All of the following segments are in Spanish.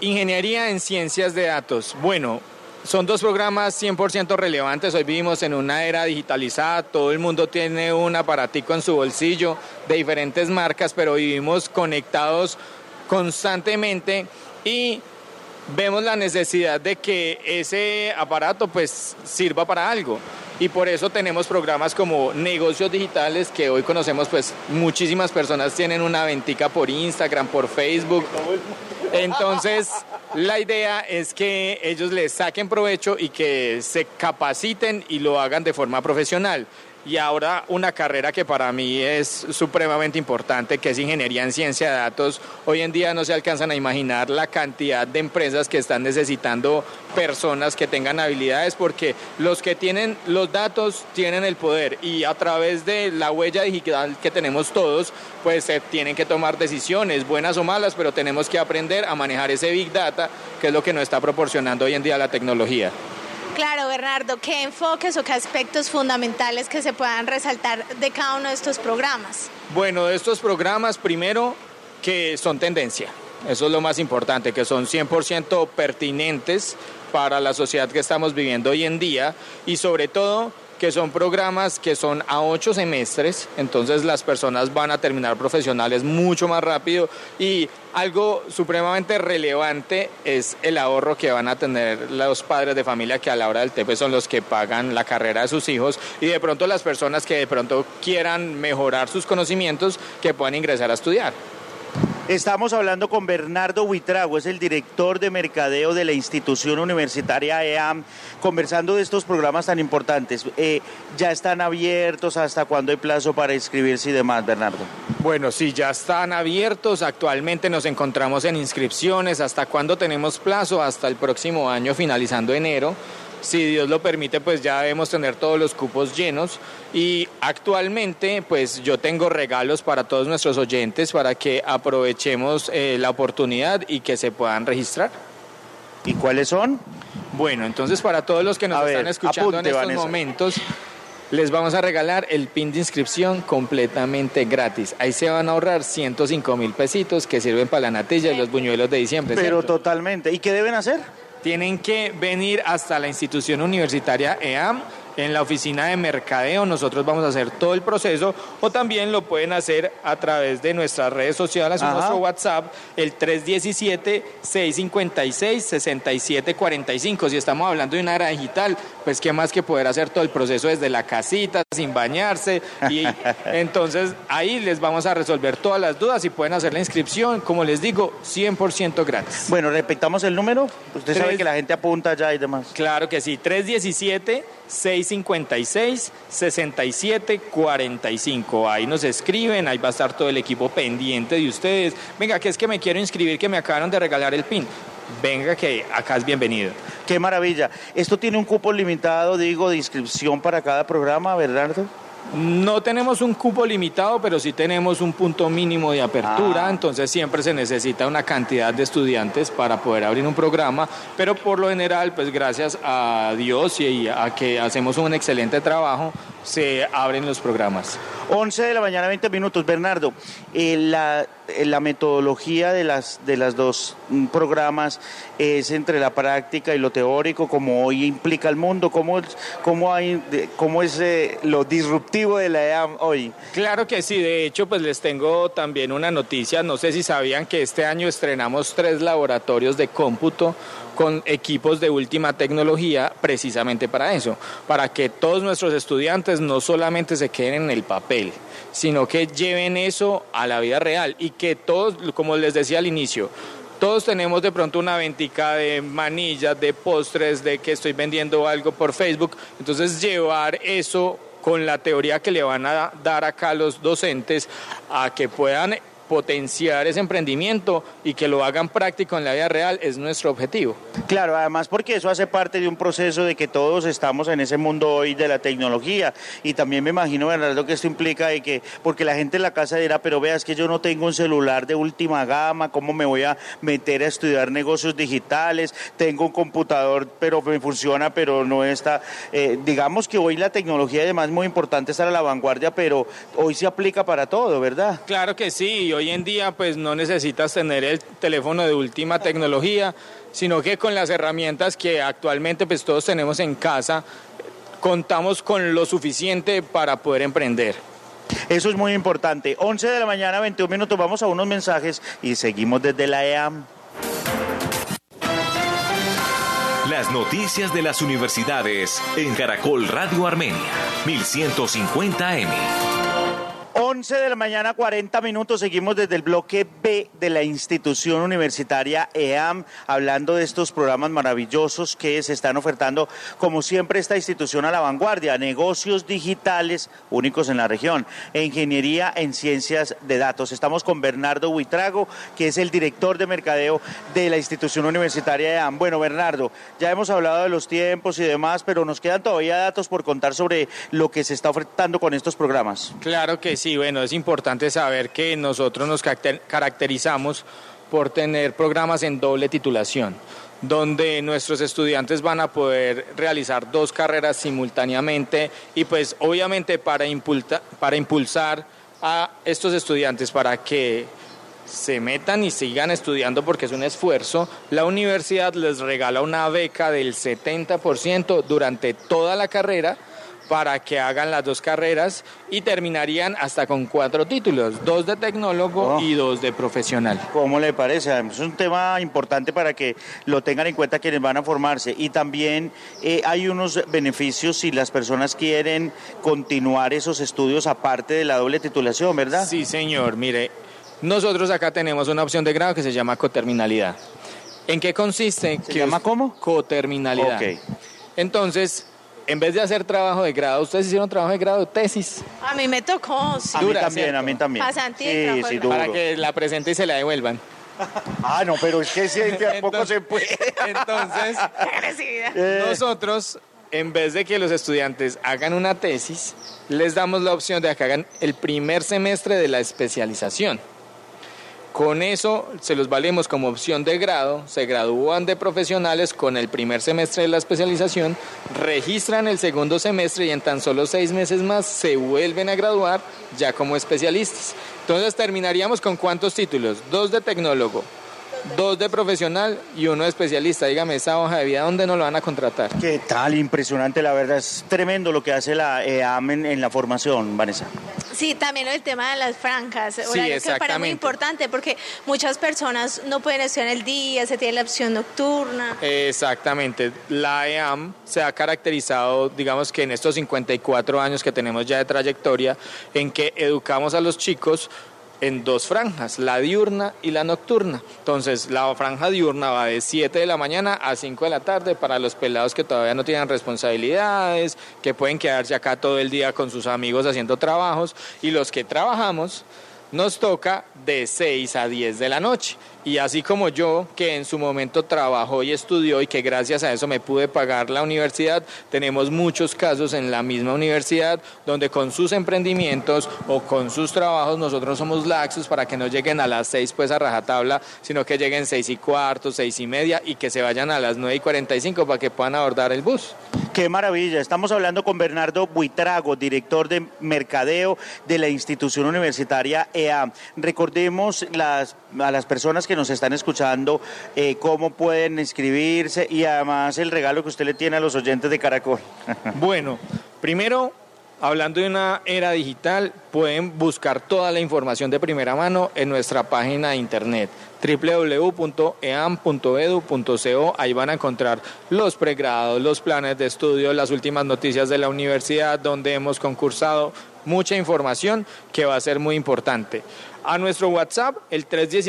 Ingeniería en Ciencias de Datos. Bueno, son dos programas 100% relevantes. Hoy vivimos en una era digitalizada, todo el mundo tiene un aparatico en su bolsillo de diferentes marcas, pero vivimos conectados constantemente y vemos la necesidad de que ese aparato pues sirva para algo. Y por eso tenemos programas como negocios digitales, que hoy conocemos, pues muchísimas personas tienen una ventica por Instagram, por Facebook. Entonces, la idea es que ellos les saquen provecho y que se capaciten y lo hagan de forma profesional. Y ahora una carrera que para mí es supremamente importante, que es Ingeniería en Ciencia de Datos. Hoy en día no se alcanzan a imaginar la cantidad de empresas que están necesitando personas que tengan habilidades, porque los que tienen los datos tienen el poder, y a través de la huella digital que tenemos todos, pues se tienen que tomar decisiones, buenas o malas, pero tenemos que aprender a manejar ese Big Data, que es lo que nos está proporcionando hoy en día la tecnología. Claro, Bernardo, ¿qué enfoques o qué aspectos fundamentales que se puedan resaltar de cada uno de estos programas? Bueno, de estos programas, primero, que son tendencia. Eso es lo más importante, que son 100% pertinentes para la sociedad que estamos viviendo hoy en día, y sobre todo que son programas que son a 8 semestres, entonces las personas van a terminar profesionales mucho más rápido, y algo supremamente relevante es el ahorro que van a tener los padres de familia, que a la hora del TEPE son los que pagan la carrera de sus hijos, y de pronto las personas que de pronto quieran mejorar sus conocimientos, que puedan ingresar a estudiar. Estamos hablando con Bernardo Buitrago, es el director de mercadeo de la institución universitaria EAM, conversando de estos programas tan importantes. ¿Ya están abiertos? ¿Hasta cuándo hay plazo para inscribirse y demás, Bernardo? Bueno, sí, ya están abiertos. Actualmente nos encontramos en inscripciones. ¿Hasta cuándo tenemos plazo? Hasta el próximo año, finalizando enero. Si Dios lo permite, pues ya debemos tener todos los cupos llenos, y actualmente pues yo tengo regalos para todos nuestros oyentes para que aprovechemos la oportunidad y que se puedan registrar. ¿Y cuáles son? Bueno, entonces para todos los que nos están escuchando en estos momentos, les vamos a regalar el PIN de inscripción completamente gratis. Ahí se van a ahorrar 105,000 pesitos que sirven para la natilla y los buñuelos de diciembre. Pero ¿cierto? Totalmente. ¿Y qué deben hacer? Tienen que venir hasta la institución universitaria EAM, en la oficina de mercadeo. Nosotros vamos a hacer todo el proceso, o también lo pueden hacer a través de nuestras redes sociales, o nuestro WhatsApp, el 317-656-6745. Si estamos hablando de una era digital, pues qué más que poder hacer todo el proceso desde la casita, sin bañarse, y entonces ahí les vamos a resolver todas las dudas y pueden hacer la inscripción, como les digo, 100% gratis. Bueno, repitamos el número. Usted sabe que la gente apunta ya y demás. Claro que sí, 317-656-6745. Ahí nos escriben, ahí va a estar todo el equipo pendiente de ustedes. Venga, que es que me quiero inscribir, que me acabaron de regalar el PIN. Venga, que acá es bienvenido. Qué maravilla. ¿Esto tiene un cupo limitado, de inscripción para cada programa, Bernardo? No tenemos un cupo limitado, pero sí tenemos un punto mínimo de apertura, entonces siempre se necesita una cantidad de estudiantes para poder abrir un programa, pero por lo general, pues gracias a Dios y a que hacemos un excelente trabajo, se abren los programas. 11 de la mañana, 20 minutos. Bernardo, la metodología de las dos programas es entre la práctica y lo teórico, como hoy implica el mundo. ¿Cómo es lo disruptivo de la EAM hoy? Claro que sí, de hecho pues les tengo también una noticia. No sé si sabían que este año estrenamos 3 laboratorios de cómputo con equipos de última tecnología, precisamente para eso, para que todos nuestros estudiantes no solamente se queden en el papel, sino que lleven eso a la vida real, y que todos, como les decía al inicio, todos tenemos de pronto una ventica de manillas, de postres, de que estoy vendiendo algo por Facebook, entonces llevar eso con la teoría que le van a dar acá los docentes, a que puedan potenciar ese emprendimiento y que lo hagan práctico en la vida real, es nuestro objetivo. Claro, además porque eso hace parte de un proceso de que todos estamos en ese mundo hoy de la tecnología, y también me imagino, Bernardo, que esto implica de que, porque la gente en la casa dirá, pero veas que yo no tengo un celular de última gama, ¿cómo me voy a meter a estudiar negocios digitales? Tengo un computador, pero me funciona, pero no está. Digamos que hoy la tecnología además es muy importante estar a la vanguardia, pero hoy se aplica para todo, ¿verdad? Claro que sí, hoy en día pues no necesitas tener el teléfono de última tecnología, sino que con las herramientas que actualmente pues todos tenemos en casa, contamos con lo suficiente para poder emprender. Eso es muy importante. 11 de la mañana, 21 minutos, vamos a unos mensajes y seguimos desde la EAM. Las noticias de las universidades en Caracol Radio Armenia, 1150 AM. 11 de la mañana, 40 minutos, seguimos desde el bloque B de la institución universitaria EAM, hablando de estos programas maravillosos que se están ofertando, como siempre, esta institución a la vanguardia, negocios digitales únicos en la región, e ingeniería en ciencias de datos. Estamos con Bernardo Buitrago, que es el director de mercadeo de la institución universitaria EAM. Bueno, Bernardo, ya hemos hablado de los tiempos y demás, pero nos quedan todavía datos por contar sobre lo que se está ofertando con estos programas. Claro que sí, bueno, es importante saber que nosotros nos caracterizamos por tener programas en doble titulación, donde nuestros estudiantes van a poder realizar 2 carreras simultáneamente y pues obviamente para impulsar a estos estudiantes para que se metan y sigan estudiando porque es un esfuerzo, la universidad les regala una beca del 70% durante toda la carrera para que hagan las 2 carreras y terminarían hasta con 4 títulos, 2 de tecnólogo y 2 de profesional. ¿Cómo le parece? Es un tema importante para que lo tengan en cuenta quienes van a formarse, y también hay unos beneficios si las personas quieren continuar esos estudios aparte de la doble titulación, ¿verdad? Sí, señor, mire, nosotros acá tenemos una opción de grado que se llama coterminalidad. ¿En qué consiste? ¿Se llama cómo? Coterminalidad. Ok. Entonces, en vez de hacer trabajo de grado, ¿ustedes hicieron trabajo de grado, tesis? A mí me tocó, sí. A mí también. Pasantía, sí, duro. Para que la presente y se la devuelvan. Ah, no, pero es que sí, tampoco se puede. Entonces, nosotros, en vez de que los estudiantes hagan una tesis, les damos la opción de que hagan el primer semestre de la especialización. Con eso se los valemos como opción de grado, se gradúan de profesionales con el primer semestre de la especialización, registran el segundo semestre y en tan solo 6 meses más se vuelven a graduar ya como especialistas. Entonces terminaríamos con ¿cuántos títulos? 2 de tecnólogo, 2 de profesional y 1 de especialista. Dígame, esa hoja de vida, ¿dónde nos lo van a contratar? ¿Qué tal? Impresionante, la verdad, es tremendo lo que hace la EAM en la formación, Vanessa. Sí, también el tema de las franjas, Sí, horarios, que me parece muy exactamente. importante porque muchas personas no pueden estudiar en el día, se tiene la opción nocturna. Exactamente. La EAM se ha caracterizado, digamos que en estos 54 años que tenemos ya de trayectoria, en que educamos a los chicos en 2 franjas, la diurna y la nocturna. Entonces, la franja diurna va de 7 de la mañana a 5 de la tarde para los pelados que todavía no tienen responsabilidades, que pueden quedarse acá todo el día con sus amigos haciendo trabajos, y los que trabajamos nos toca de 6 a 10 de la noche. Y así como yo, que en su momento trabajó y estudió y que gracias a eso me pude pagar la universidad, tenemos muchos casos en la misma universidad donde con sus emprendimientos o con sus trabajos nosotros somos laxos para que no lleguen a las 6 pues a rajatabla, sino que lleguen 6:15, 6:30 y que se vayan a las 9:45 para que puedan abordar el bus. Qué maravilla. Estamos hablando con Bernardo Buitrago, director de mercadeo de la institución universitaria EAM. Recordemos a las personas que nos están escuchando cómo pueden inscribirse y además el regalo que usted le tiene a los oyentes de Caracol. Bueno, primero, hablando de una era digital, pueden buscar toda la información de primera mano en nuestra página de internet www.eam.edu.co. Ahí van a encontrar los pregrados, los planes de estudio, las últimas noticias de la universidad, donde hemos concursado, mucha información que va a ser muy importante. A nuestro WhatsApp, el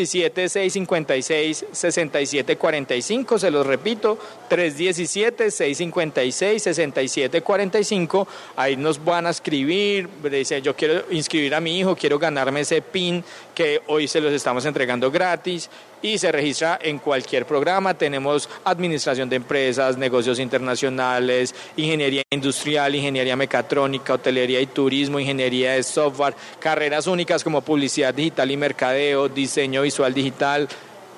317-656-6745, se los repito, 317-656-6745, ahí nos van a escribir, dice, yo quiero inscribir a mi hijo, quiero ganarme ese PIN que hoy se los estamos entregando gratis, y se registra en cualquier programa. Tenemos administración de empresas, negocios internacionales, ingeniería industrial, ingeniería mecatrónica, hotelería y turismo, ingeniería de software, carreras únicas como publicidad digital y mercadeo, diseño visual digital,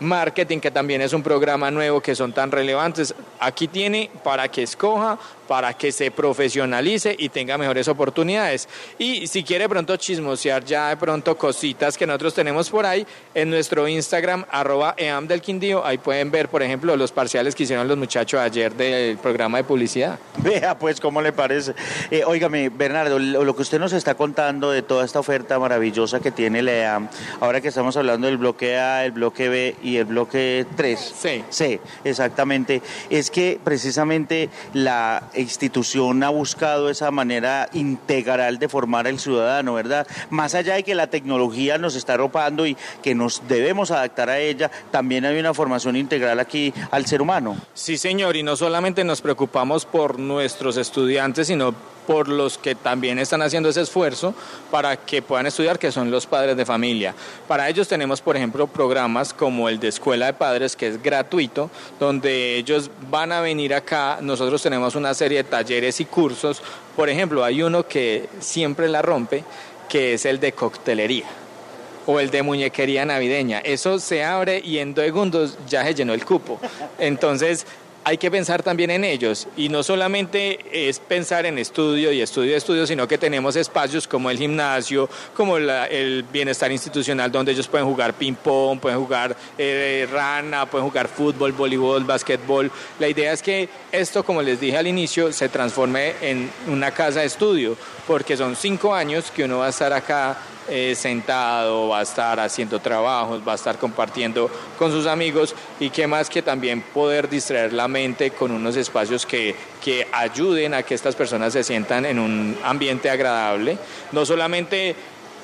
marketing, que también es un programa nuevo que son tan relevantes. Aquí tiene para que escoja, para que se profesionalice y tenga mejores oportunidades. Y si quiere pronto chismosear ya de pronto cositas que nosotros tenemos por ahí, en nuestro Instagram, @eamdelquindío, ahí pueden ver, por ejemplo, los parciales que hicieron los muchachos ayer del programa de publicidad. Vea pues cómo le parece. Óigame, Bernardo, lo que usted nos está contando de toda esta oferta maravillosa que tiene la EAM, ahora que estamos hablando del bloque A, el bloque B y el bloque 3. Sí, exactamente. Es que precisamente la institución ha buscado esa manera integral de formar al ciudadano, ¿verdad? Más allá de que la tecnología nos está arropando y que nos debemos adaptar a ella, también hay una formación integral aquí al ser humano. Sí, señor, y no solamente nos preocupamos por nuestros estudiantes, sino por los que también están haciendo ese esfuerzo para que puedan estudiar, que son los padres de familia. Para ellos tenemos, por ejemplo, programas como el de Escuela de Padres, que es gratuito, donde ellos van a venir acá. Nosotros tenemos una serie de talleres y cursos. Por ejemplo, hay uno que siempre la rompe, que es el de coctelería o el de muñequería navideña. Eso se abre y en 2 segundos ya se llenó el cupo. Entonces, hay que pensar también en ellos, y no solamente es pensar en estudio, sino que tenemos espacios como el gimnasio, como el bienestar institucional, donde ellos pueden jugar ping-pong, pueden jugar rana, pueden jugar fútbol, voleibol, básquetbol. La idea es que esto, como les dije al inicio, se transforme en una casa de estudio, porque son 5 años que uno va a estar acá sentado, va a estar haciendo trabajos, va a estar compartiendo con sus amigos, y qué más que también poder distraer la mente con unos espacios que ayuden a que estas personas se sientan en un ambiente agradable. No solamente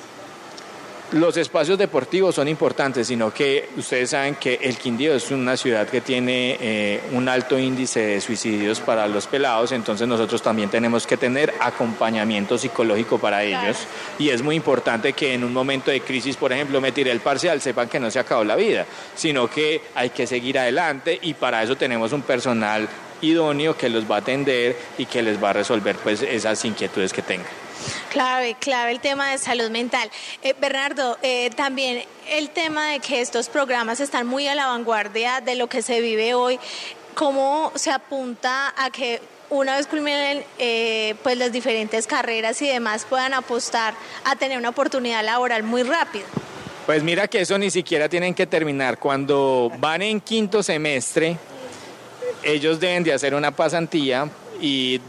los espacios deportivos son importantes, sino que ustedes saben que el Quindío es una ciudad que tiene un alto índice de suicidios para los pelados, entonces nosotros también tenemos que tener acompañamiento psicológico para ellos, y es muy importante que en un momento de crisis, por ejemplo, me tiré el parcial, sepan que no se acabó la vida, sino que hay que seguir adelante, y para eso tenemos un personal idóneo que los va a atender y que les va a resolver pues esas inquietudes que tengan. Clave el tema de salud mental. Bernardo, también el tema de que estos programas están muy a la vanguardia de lo que se vive hoy. ¿Cómo se apunta a que una vez culminen pues las diferentes carreras y demás puedan apostar a tener una oportunidad laboral muy rápida? Pues mira que eso ni siquiera tienen que terminar. Cuando van en 5º semestre, ellos deben de hacer una pasantía, y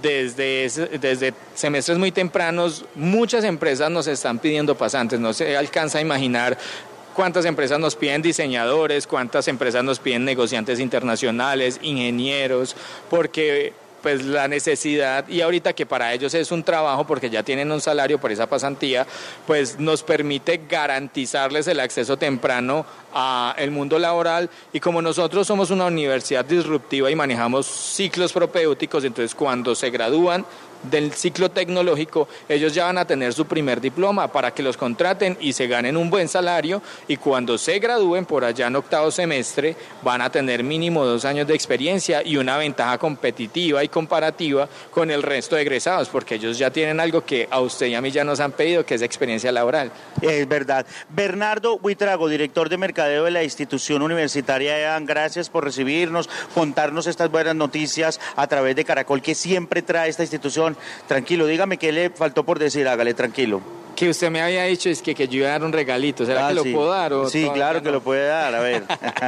desde semestres muy tempranos muchas empresas nos están pidiendo pasantes. No se alcanza a imaginar cuántas empresas nos piden diseñadores, cuántas empresas nos piden negociantes internacionales, ingenieros, porque pues la necesidad, y ahorita que para ellos es un trabajo porque ya tienen un salario por esa pasantía, pues nos permite garantizarles el acceso temprano al mundo laboral. Y como nosotros somos una universidad disruptiva y manejamos ciclos propedéuticos, entonces cuando se gradúan del ciclo tecnológico, ellos ya van a tener su primer diploma para que los contraten y se ganen un buen salario, y cuando se gradúen por allá en 8º semestre van a tener mínimo 2 años de experiencia y una ventaja competitiva y comparativa con el resto de egresados, porque ellos ya tienen algo que a usted y a mí ya nos han pedido, que es experiencia laboral. Es verdad. Bernardo Buitrago, director de mercadeo de la institución universitaria EAM, gracias por recibirnos, contarnos estas buenas noticias a través de Caracol que siempre trae esta institución. Tranquilo, dígame qué le faltó por decir, hágale, tranquilo. Que usted me había dicho es que yo iba a dar un regalito, ¿será que lo puedo dar? Sí, claro que lo puede dar, a ver.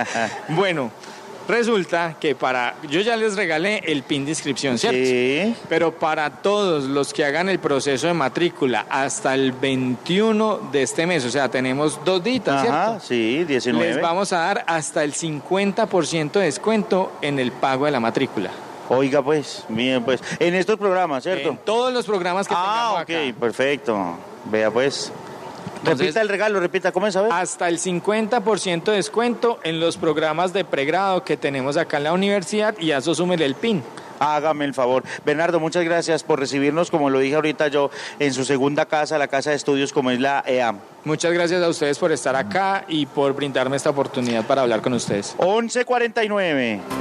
Bueno, resulta que yo ya les regalé el PIN de inscripción, ¿cierto? Sí. Pero para todos los que hagan el proceso de matrícula hasta el 21 de este mes, o sea, tenemos 2 días, ¿cierto? Sí, 19. Les vamos a dar hasta el 50% de descuento en el pago de la matrícula. Oiga, pues, bien, pues, en estos programas, ¿cierto? En todos los programas que tengamos acá. Ok, perfecto. Vea, pues. Entonces, repita el regalo, ¿cómo es? A ver. Hasta el 50% de descuento en los programas de pregrado que tenemos acá en la universidad, y a eso súmele el PIN. Hágame el favor. Bernardo, muchas gracias por recibirnos, como lo dije ahorita yo, en su segunda casa, la casa de estudios como es la EAM. Muchas gracias a ustedes por estar acá y por brindarme esta oportunidad para hablar con ustedes. 11:49.